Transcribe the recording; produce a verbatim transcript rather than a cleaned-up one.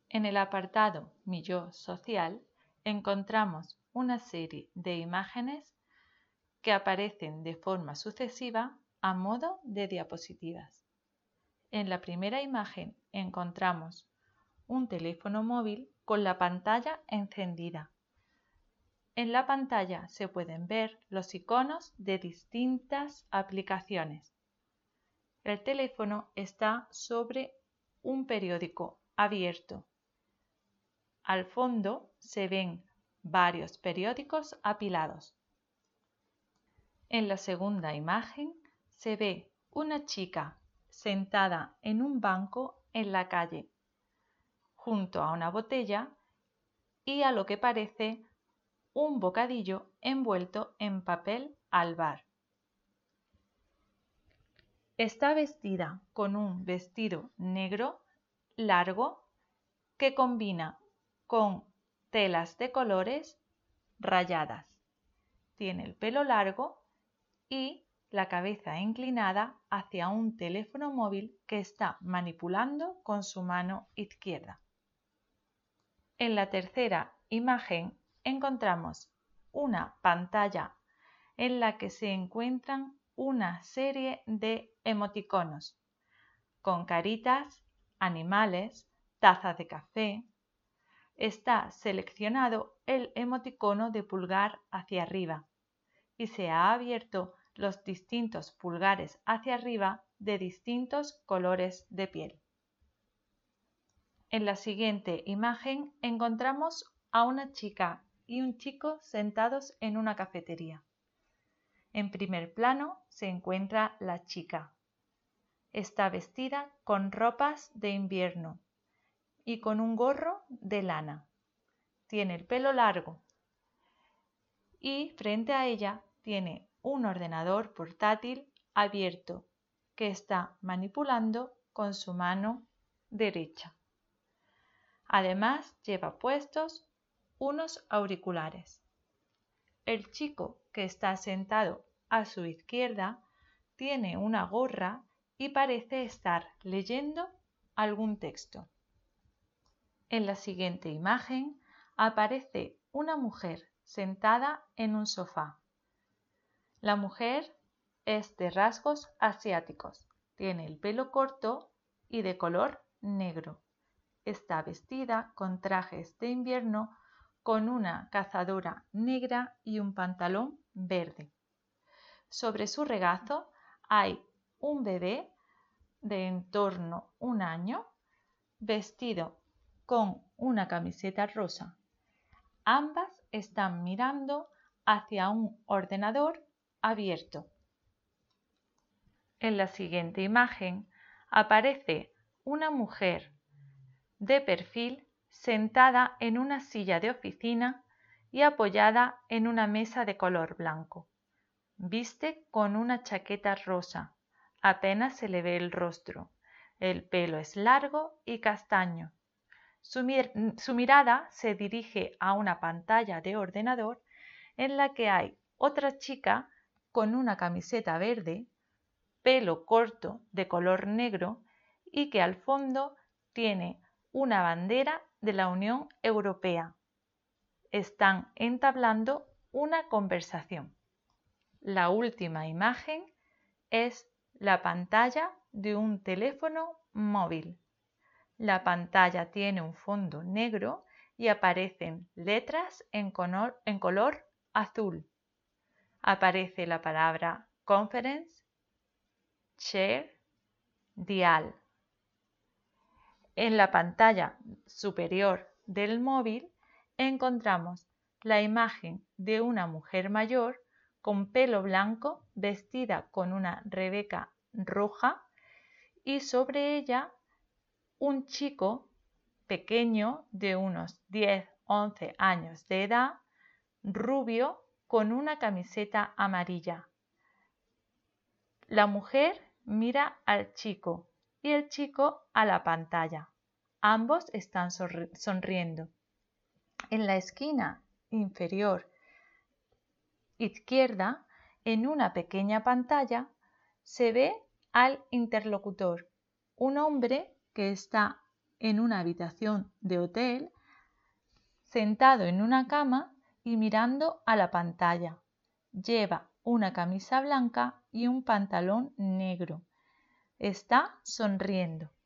En el apartado Mi yo social encontramos una serie de imágenes que aparecen de forma sucesiva a modo de diapositivas. En la primera imagen encontramos un teléfono móvil con la pantalla encendida. En la pantalla se pueden ver los iconos de distintas aplicaciones. El teléfono está sobre un periódico abierto. Al fondo se ven varios periódicos apilados. En la segunda imagen se ve una chica sentada en un banco en la calle, junto a una botella y a lo que parece un bocadillo envuelto en papel albar. Está vestida con un vestido negro largo que combina con telas de colores rayadas. Tiene el pelo largo y la cabeza inclinada hacia un teléfono móvil que está manipulando con su mano izquierda. En la tercera imagen encontramos una pantalla en la que se encuentran una serie de emoticonos con caritas, animales, tazas de café. Está seleccionado el emoticono de pulgar hacia arriba y se ha abierto los distintos pulgares hacia arriba de distintos colores de piel. En la siguiente imagen encontramos a una chica y un chico sentados en una cafetería. En primer plano se encuentra la chica. Está vestida con ropas de invierno y con un gorro de lana. Tiene el pelo largo y frente a ella tiene un ordenador portátil abierto que está manipulando con su mano derecha. Además lleva puestos unos auriculares. El chico que está sentado a su izquierda tiene una gorra y parece estar leyendo algún texto. En la siguiente imagen aparece una mujer sentada en un sofá. La mujer es de rasgos asiáticos, tiene el pelo corto y de color negro. Está vestida con trajes de invierno con una cazadora negra y un pantalón verde. Sobre su regazo hay un bebé de en torno a un año vestido con una camiseta rosa. Ambas están mirando hacia un ordenador abierto. En la siguiente imagen aparece una mujer de perfil sentada en una silla de oficina y apoyada en una mesa de color blanco. Viste con una chaqueta rosa. Apenas se le ve el rostro. El pelo es largo y castaño. Su, mir- su mirada se dirige a una pantalla de ordenador en la que hay otra chica con una camiseta verde, pelo corto de color negro y que al fondo tiene una bandera de la Unión Europea. Están entablando una conversación. La última imagen es la pantalla de un teléfono móvil. La pantalla tiene un fondo negro y aparecen letras en color, en color azul. Aparece la palabra Conference, Share, Dial. En la pantalla superior del móvil encontramos la imagen de una mujer mayor con pelo blanco vestida con una rebeca roja y sobre ella un chico pequeño de unos diez once años de edad, rubio, con una camiseta amarilla. La mujer mira al chico y el chico a la pantalla. Ambos están sonriendo. En la esquina inferior izquierda, en una pequeña pantalla, se ve al interlocutor, un hombre que está en una habitación de hotel, sentado en una cama y mirando a la pantalla. Lleva una camisa blanca y un pantalón negro. Está sonriendo.